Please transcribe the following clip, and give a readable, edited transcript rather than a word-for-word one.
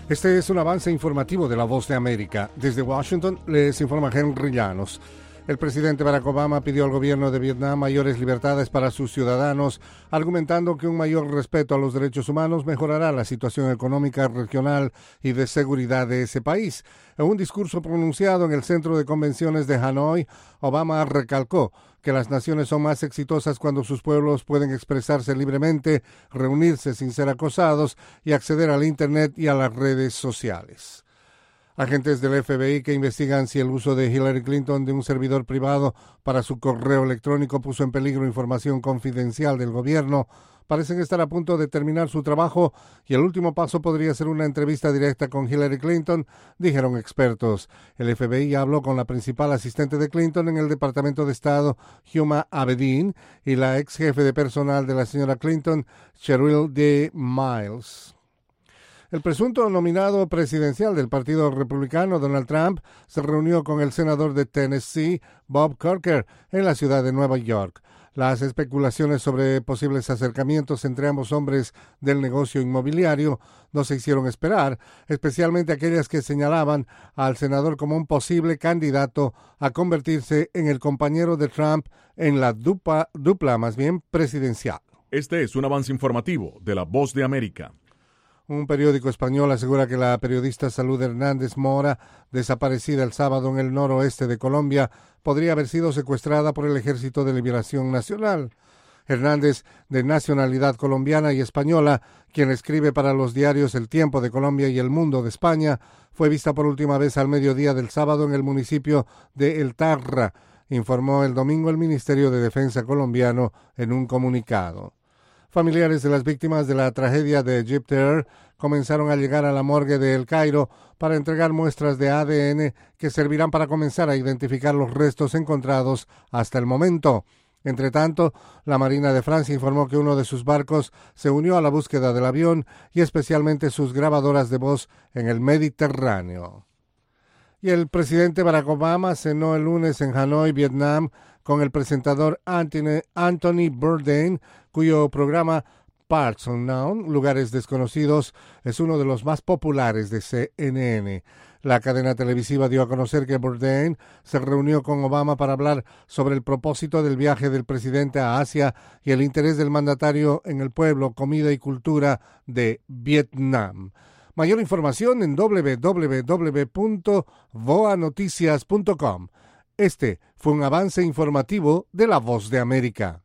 Este es un avance informativo de La Voz de América. Desde Washington les informa Henry Llanos. El presidente Barack Obama pidió al gobierno de Vietnam mayores libertades para sus ciudadanos, argumentando que un mayor respeto a los derechos humanos mejorará la situación económica regional y de seguridad de ese país. En un discurso pronunciado en el Centro de Convenciones de Hanoi, Obama recalcó que las naciones son más exitosas cuando sus pueblos pueden expresarse libremente, reunirse sin ser acosados y acceder al Internet y a las redes sociales. Agentes del FBI que investigan si el uso de Hillary Clinton de un servidor privado para su correo electrónico puso en peligro información confidencial del gobierno parecen estar a punto de terminar su trabajo y el último paso podría ser una entrevista directa con Hillary Clinton, dijeron expertos. El FBI habló con la principal asistente de Clinton en el Departamento de Estado, Huma Abedin, y la ex jefe de personal de la señora Clinton, Cheryl D. Miles. El presunto nominado presidencial del Partido Republicano, Donald Trump, se reunió con el senador de Tennessee, Bob Corker, en la ciudad de Nueva York. Las especulaciones sobre posibles acercamientos entre ambos hombres del negocio inmobiliario no se hicieron esperar, especialmente aquellas que señalaban al senador como un posible candidato a convertirse en el compañero de Trump en la dupla presidencial. Este es un avance informativo de La Voz de América. Un periódico español asegura que la periodista Salud Hernández Mora, desaparecida el sábado en el noroeste de Colombia, podría haber sido secuestrada por el Ejército de Liberación Nacional. Hernández, de nacionalidad colombiana y española, quien escribe para los diarios El Tiempo de Colombia y El Mundo de España, fue vista por última vez al mediodía del sábado en el municipio de El Tarra, informó el domingo el Ministerio de Defensa colombiano en un comunicado. Familiares de las víctimas de la tragedia de Egypt Air comenzaron a llegar a la morgue de El Cairo para entregar muestras de ADN que servirán para comenzar a identificar los restos encontrados hasta el momento. Entre tanto, la Marina de Francia informó que uno de sus barcos se unió a la búsqueda del avión y especialmente sus grabadoras de voz en el Mediterráneo. Y el presidente Barack Obama cenó el lunes en Hanoi, Vietnam, con el presentador Anthony Bourdain, cuyo programa Parts Unknown, Lugares Desconocidos, es uno de los más populares de CNN. La cadena televisiva dio a conocer que Bourdain se reunió con Obama para hablar sobre el propósito del viaje del presidente a Asia y el interés del mandatario en el pueblo, comida y cultura de Vietnam. Mayor información en www.voanoticias.com. Este fue un avance informativo de La Voz de América.